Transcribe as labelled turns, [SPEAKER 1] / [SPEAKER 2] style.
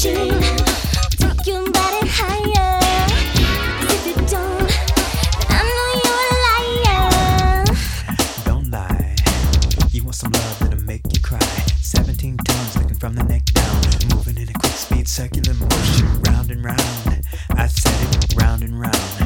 [SPEAKER 1] machine. Take your body higher. 'Cause if you don't, then I know you're a liar.
[SPEAKER 2] Don't lie. You want some love that'll make you cry. 17 tons looking from the neck down, moving in a quick speed circular motion, round and round. I said it, round and round.